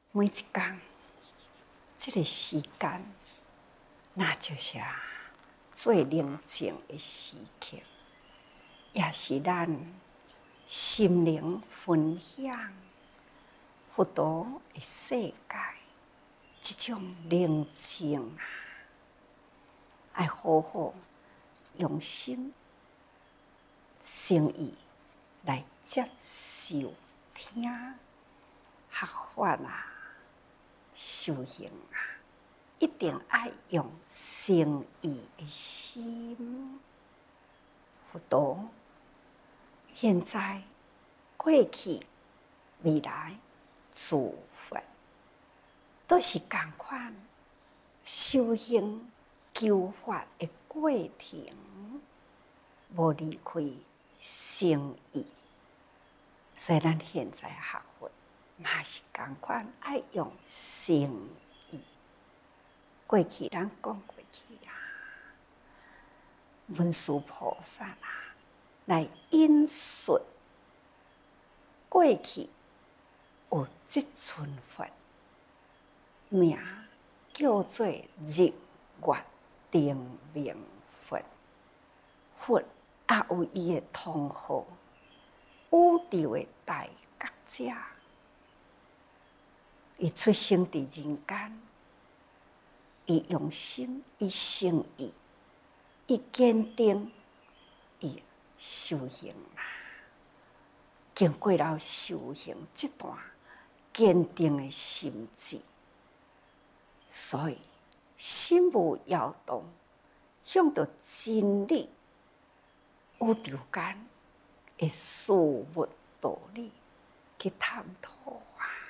每一天，这个时间，那就是最宁静的时刻，也是咱心灵分享、佛陀的世界，这种宁静要好好用心、诚意来接受、听、学法修行一定要用诚意的心。佛陀现在、过去、未来、诸佛，都是同款修行求法的过程，无离开诚意。所以咱现在学佛，嘛是同款要用诚意。过去咱讲过去文殊菩萨来引述过去有这尊佛，名叫做日月定明佛。佛也有伊的同号，宇宙的大觉者。伊出生伫人间，伊用心，伊诚意，伊坚定，伊修行经过了修行这段坚定的心志，所以心无摇动，向着真理、宇宙间的事物道理去探讨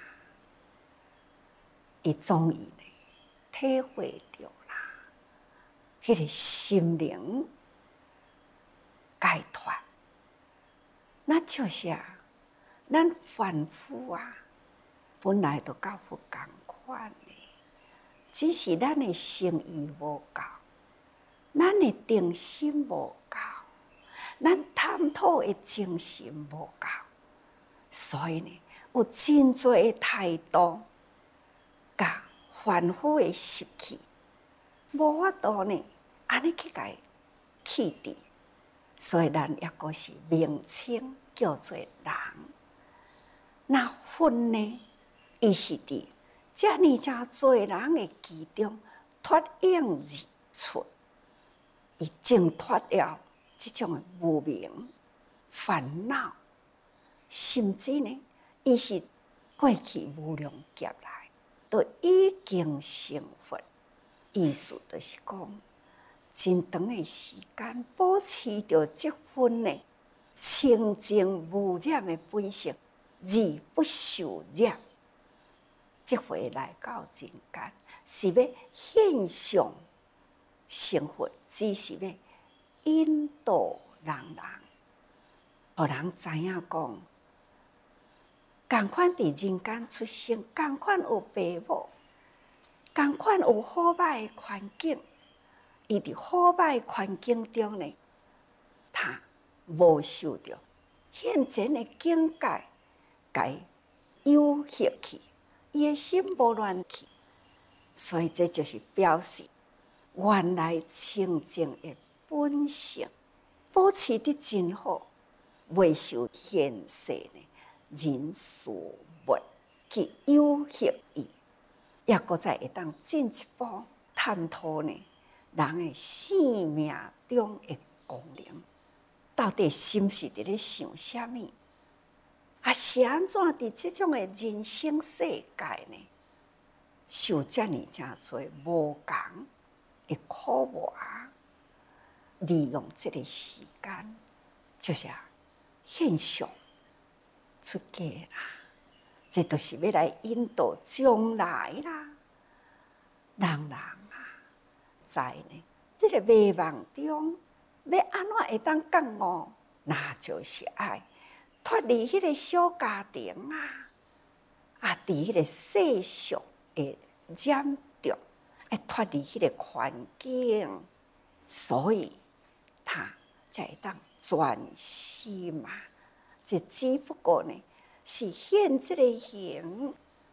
伊终于体会到迄个心灵解脱，那就是咱凡夫本来就甲佛同款的，只是咱的诚意无够，咱的定心无够，咱探讨的精神无够，所以有真多的态度，甲凡夫的习气，无法度安尼去甲伊弃除，所以咱抑阁是名称叫做人。那佛呢？伊是伫遮尔多人的其中脱颖而出，伊挣脱了这种的无明烦恼，甚至伊是过去无量劫来都已经成佛。意思就是讲，真长的时间保持着这份清净无染的本性，而不受染。这回来到人间，是要现象成佛，只是要引导人，互人知影讲，同款伫人间出生，同款有爸母，同款有好歹的环境，伊伫好歹的环境中他无受到现前的境界，甲伊诱惑去，伊的心无乱去，所以这就是表示原来清净的本性保持得真好，未受现世人事物去诱惑伊，也搁再会当进一步探讨人的生命中的功能，到底心是伫咧想啥物？是安怎伫这种的人生世界受遮尔真多无共的苦磨，利用这个时间，就是现象出家这都是要来引导将来人在这个迷茫中，要安怎会当觉悟？那就是爱脱离迄个小家庭伫迄个世俗的染着，脱离迄个环境，所以他才会当专心这只不过是现这个形，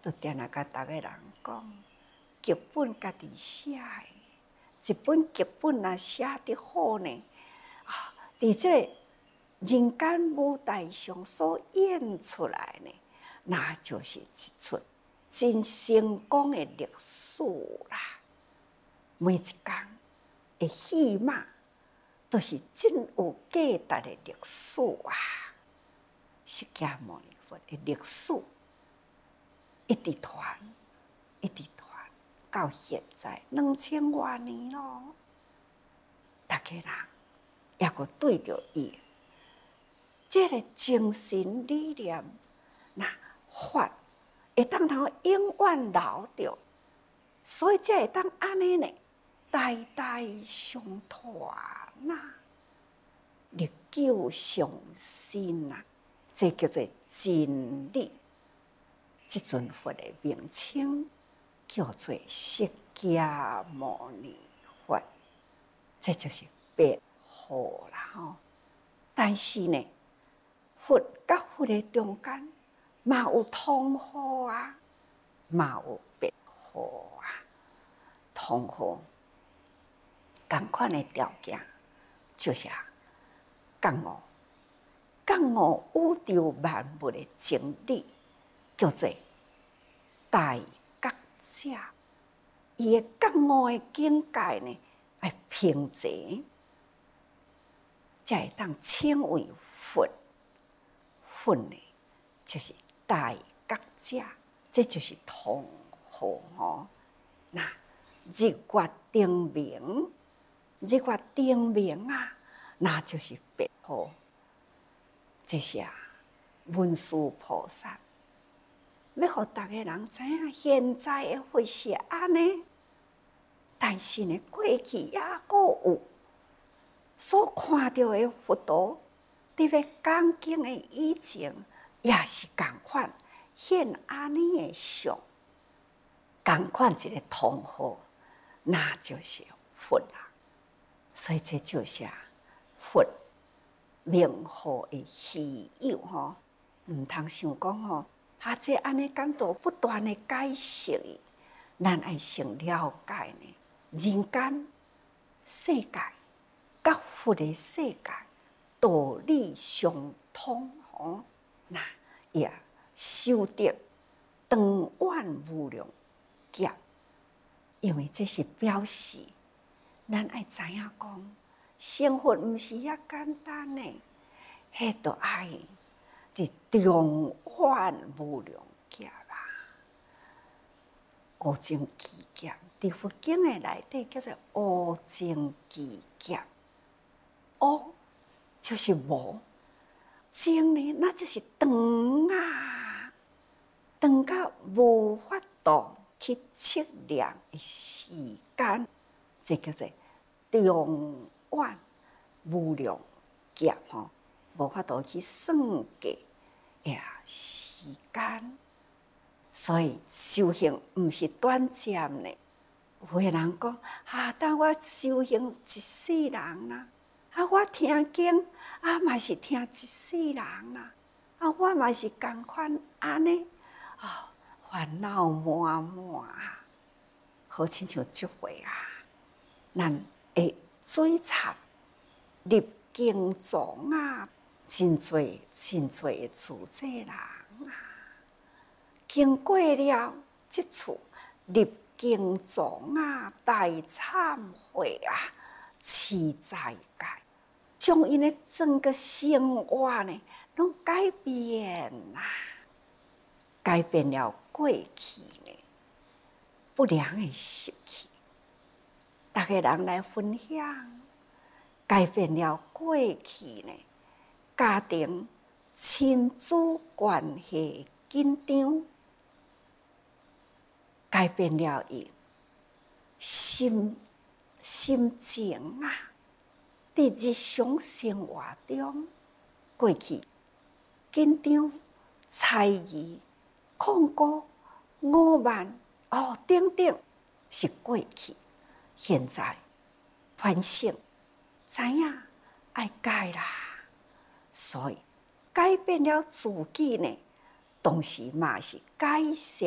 就定来甲逐个人讲，剧本家己写的，一本剧本若写得好呢，伫这个人间舞台上所演出来呢，那就是一出真成功的历史啦。每一天的戏码，都是真有价值的历史啊！释迦牟尼佛的历史，一直传，一直传，到现在2000多年咯。大家人也阁对着伊，这个精神理念，那法会当通永远留着，所以才会当安尼呢，代代相传呐，历久常新呐，这叫做真理。这尊佛的名称叫做释迦牟尼佛，这就是别号啦吼。但是呢，佛甲佛的中间嘛有同号啊，嘛有别号啊。同号同款的条件就是觉悟，觉悟宇宙万物的真理，叫做大觉者。伊的觉悟的境界呢，要平静，才会当称为佛。佛呢，就是大觉者，这就是同号吼。那日月灯明，日月灯明啊，那就是别号。这是文殊菩萨要互大家人知影，现在的佛是安尼，但是呢，过去也阁有所看到的佛陀，伫咧讲经的以前，也是共款现安尼的相，共款一个同号，那就是佛啦。所以这就是佛名号的稀有吼，毋通想讲吼，这安尼感到不断的解释，咱爱先了解呢，人间世界甲佛的世界道理相通吼，那也修得长远无量劫，因为这是表示咱爱知影讲，成佛毋是遐简单呢，迄都爱伫长远无量劫啊！无尽期劫，伫佛经的内底叫做无尽期劫。无就是无，尽呢那就是长啊，长到无法度去测量的时间，这叫做长远无量劫吼，无法度去算计时间。所以修行毋是短暂的。有的人讲等我修行一世人啦，我听经嘛是听一世人啦，我嘛是共款安尼烦恼满满啊。好亲像即回咱会追查入经藏真侪真侪的自在人经过了即次入经藏大忏悔持在戒，将因的整个生活呢，拢改变啦，改变了过去呢不良的习气，大家人来分享，改变了过去呢家庭亲子关系紧张，改变了伊心情伫日常生活中，过去紧张、猜疑、恐惧、傲慢等等是过去。现在反省，知影爱改啦，所以改变了自己呢，同时嘛是改善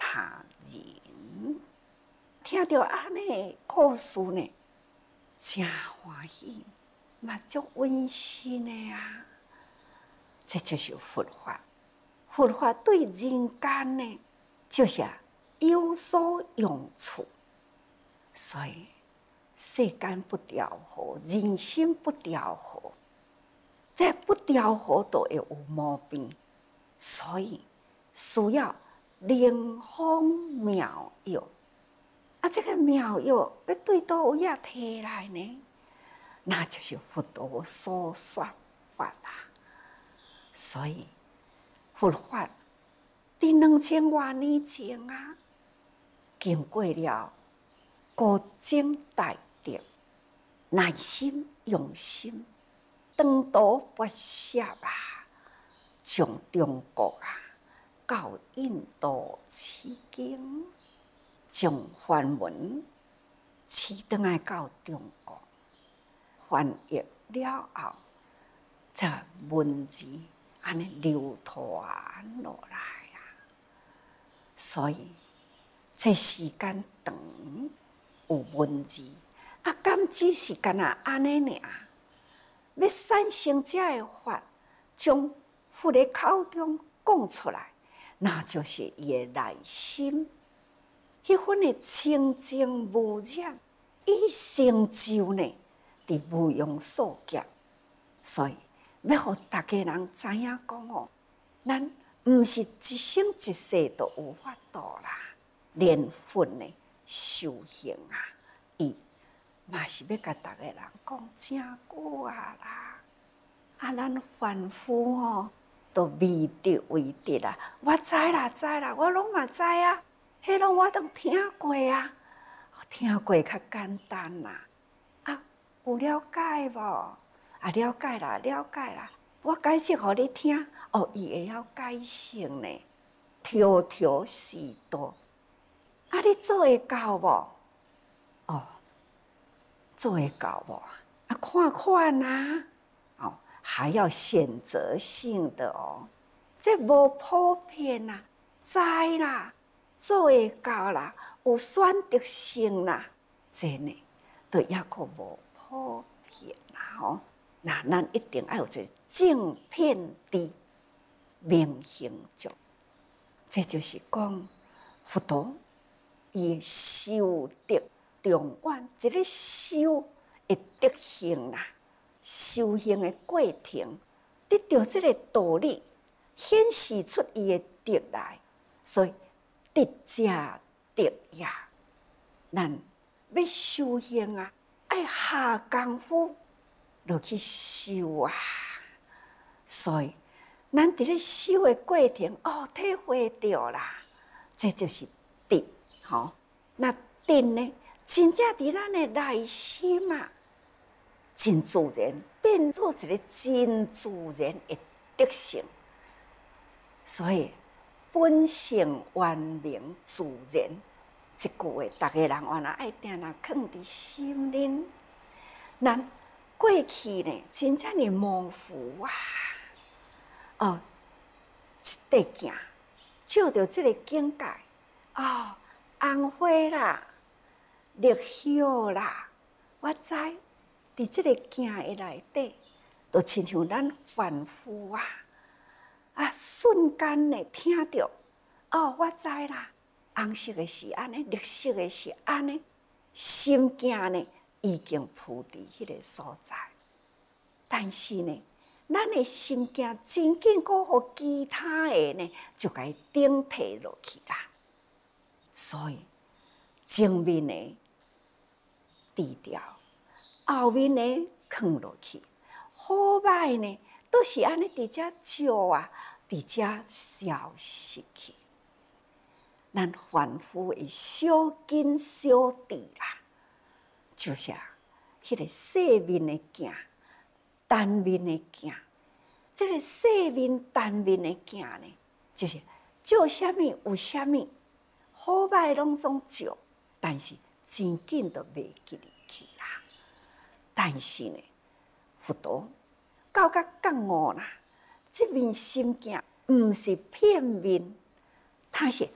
他人。听到安尼故事呢，真欢喜，嘛足温馨的啊！这就是佛法。佛法对人间呢，就是有所用处。所以世间不调和，人心不调和，这不调和都会有毛病。所以需要灵方妙药。啊，这个妙药要对倒位啊摕来呢？那就是佛陀所说法啦。所以佛法伫2000多年前啊，经过了高僧大德耐心用心，长途跋涉啊，从中国啊到印度取经，将梵文取转来到中国，翻译了后，这文字安尼流传落来啊。所以这时间长，有文字啊，敢只是干那安尼尔？要产生这个法，从佛的口中讲出来，那就是伊的内心。迄份的清净无染，以成就呢，伫无庸所及。所以要互大家人知影讲哦，咱毋是一生一世都有法度啦。连佛呢修行啊，伊嘛是要甲大家人讲正久啊啦。啊，咱凡夫哦，都未得为得啦。我知啦，知啦，我拢嘛知啊。迄拢我都听过啊，听过较简单啦。啊，有了解无？啊，了解啦，了解啦。我解释互你听，哦，伊会晓解释呢。条条是道。啊，你做会到无？哦，做会到无？啊，看看啊。哦，还要选择性的哦，这无普遍啦，知啦。做会到啦，有选择性啦，这呢，都抑阁无普遍啦吼。那咱一定要有一个正片的明行足，这就是讲佛陀伊修德重远，一个修的德行啦，修行的过程，得到这个道理，显示出伊的德来，所以。得者得也，咱要修行啊，爱下功夫落去修啊。所以，咱伫咧修的过程，哦，体会到啦，这就是德，吼。那德呢，真正伫咱的内心啊，真自然变做一个真自然的德性，所以。本性圆明自然，这句话，大家人原来爱定定藏伫心里。咱过去呢，真正的模糊啊！哦，一块镜，照着这个境界，哦，红花啦，绿叶啦，我知，伫这个镜的内底，就亲像咱凡夫啊。啊！瞬间呢，听到哦，我知啦，红色的是安尼，绿色的是安尼，心境呢已经铺伫迄个所在。但是呢，咱的心境真紧个互其他的呢，就甲伊顶替落去啦。所以前面的低调，后面的放落去，好歹呢。都是安尼伫遮照啊，伫遮消失去。咱凡夫会小紧小智啦，就是迄个细面的镜，单面的镜。这个细面单面的镜呢，就是照啥物有啥物，好歹拢总照，但是真紧都袂记入去啦。但是呢，佛陀。到甲觉悟啦，这面心境毋是片面，它是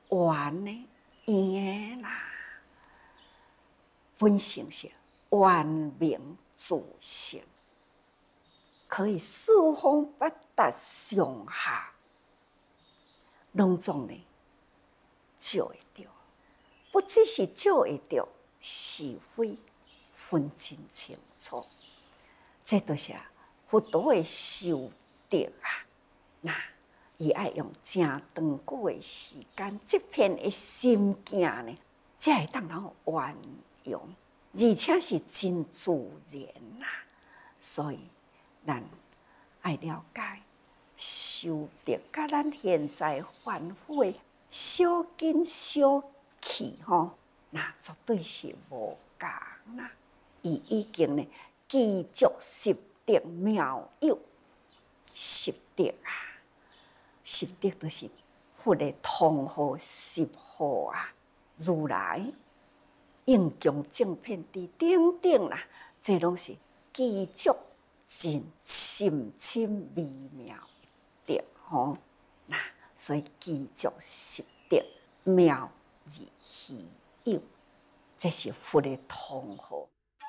圆的、圆的啦。本性是圆明自性，可以四方八达上下，拢总呢照会到。不只是照会到是非分真清楚，这都是佛陀的修德啊！那伊爱用正长久的时间，这片的心境呢，才会当到圆融，而且是真自然呐。所以，咱爱了解修德，甲咱现在凡夫的小根小气吼，那绝对是无共啦。伊已经呢，积足十德妙有十德啊，十德都是佛的通号十号啊，如来应供正片伫顶顶啦，这拢是积足真深深微妙的德吼。那所以积足十德妙而稀有，这是佛的通号。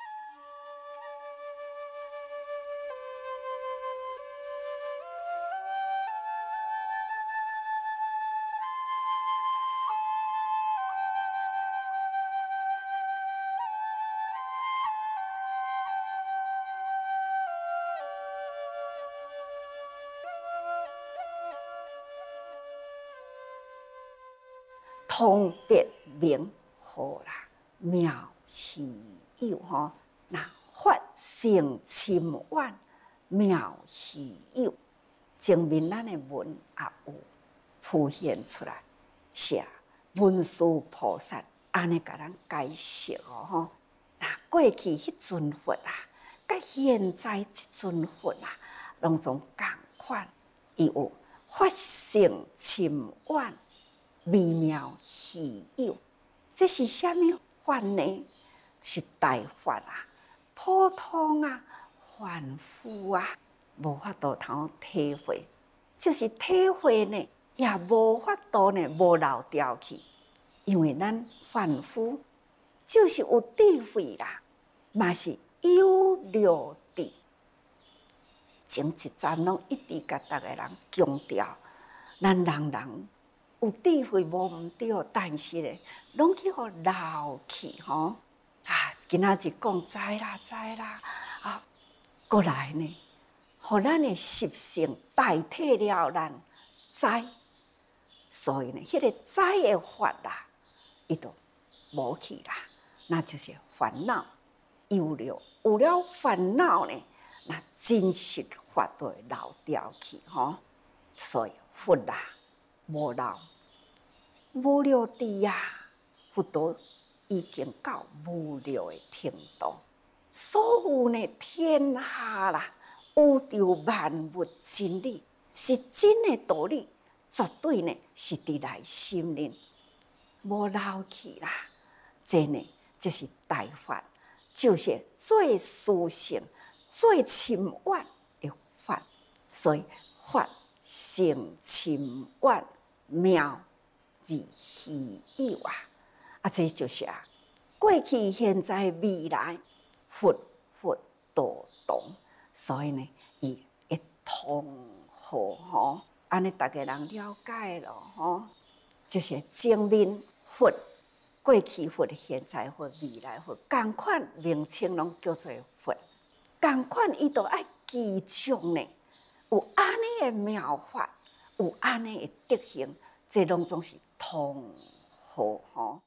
通别名好啦，妙稀有吼。那法性深远，妙稀有。前面咱的文也有浮现出来，是文殊菩萨安尼甲咱解释哦吼。那过去迄尊佛啊，甲现在即尊佛啊，拢总共款，伊有法性深远。微妙稀有，这是什么法呢？是大法啊！普通啊，凡夫啊，无法度通体会，就是体会呢，也无法度呢，无漏掉去。因为咱凡夫就是有智慧啦，嘛是有六智。前一站拢一直甲逐个人强调，咱人。有智慧无毋对，但是咧，拢去互漏去吼啊！今仔日讲知啦啊，过来呢，互咱的习性代替了咱知，所以呢，迄个知的法啦，伊就无去啦，那就是烦恼有了烦恼呢，那真实法都会漏掉去吼。所以佛啦，无漏。无了智呀，佛陀已经到无了的程度。所有呢天下啦，宇宙万物真理是真的道理，绝对呢是伫内心里，无漏去啦。这呢就是大法，就是最殊胜、最深远的法。所以法性深远妙。而稀有啊！这就是过去、现在、未来，佛道同，所以呢，伊会通好吼，安尼大家人了解咯吼。就是正面佛、过去佛、现在佛、未来佛，同款名称拢叫做佛，同款伊都爱记住呢，有安尼的妙法，有安尼的德行，这拢总是。通好吼，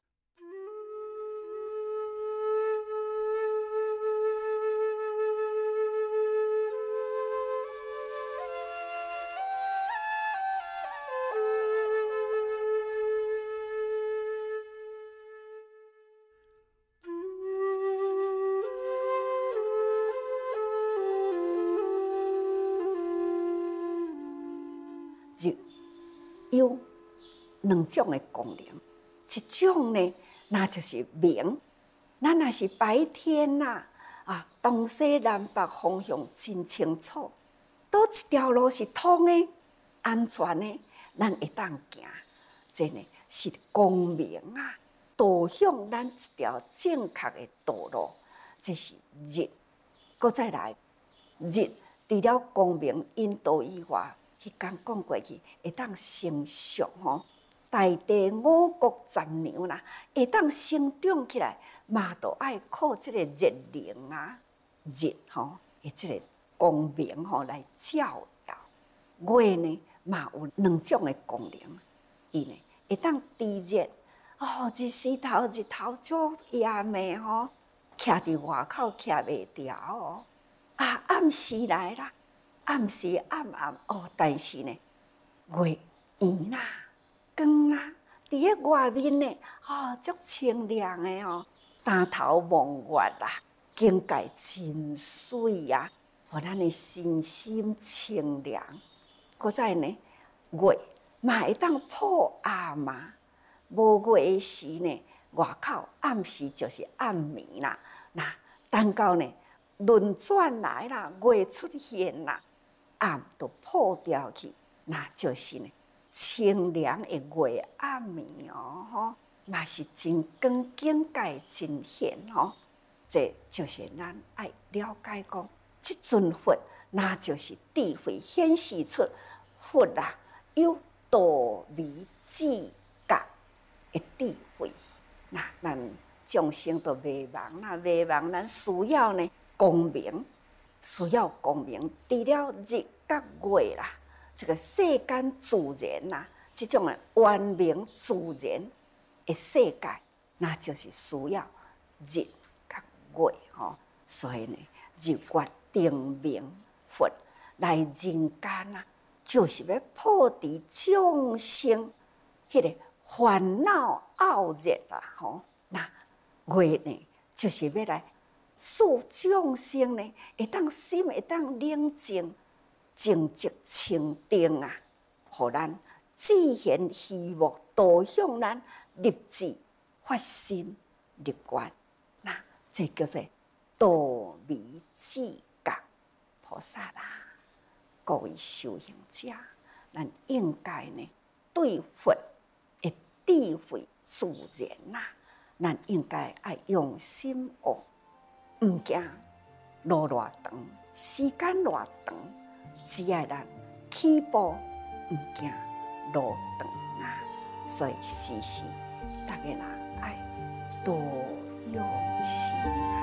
就有两种的功能，一种呢，那就是明。咱若是白天呐，东西南北方向真清楚，倒一条路是通的、安全的，咱会当行。这呢是光明啊，导向咱一条正确的道路。这是日，搁再来日，除了光明引导以外，迄天讲过去会当成熟吼。大地五谷杂粮啦，会当生长起来，嘛都爱靠这个日灵啊，日吼，诶，这个光明吼来照耀。月呢，嘛有两种的功能，伊呢会当地热哦，日时头足夜暝吼，徛伫外口徛袂牢哦。啊，暗时来啦，暗时暗哦，但是呢，月圆啦。光啦，伫咧外面呢，哦，足清亮的哦，抬头望月啦，境界真水啊，互咱的身心清凉。搁再呢，月嘛会当破暗嘛，无月时呢，外口暗时就是暗暝啦。那等到呢轮转来啦，月出现啦，暗都破掉去，那就是呢。清凉的月暗暝哦，吼，嘛是真光境界真显吼。这就是咱爱了解讲，即尊佛那就是智慧显示出佛啊有道理智觉的智慧。那咱众生都迷茫啦，迷茫咱需要呢光明，需要光明。除了日甲月啦。这个世间自然呐，这种的完明自然的世界，那就是需要日甲月吼。所以呢，日月定明佛来人间啊，就是要破除众生迄个烦恼傲热啦吼。那月呢，就是要来使众生呢，会当心会当冷静。静寂清定啊，互咱自现希望，导向咱立志发心立愿。那这叫做道理智觉菩萨啦。各位修行者，咱应该呢对佛的智慧自然啦，咱应该爱用心学，毋惊路偌长，时间偌长。只要咱起步毋惊路长啊，所以时时大家人爱多用心。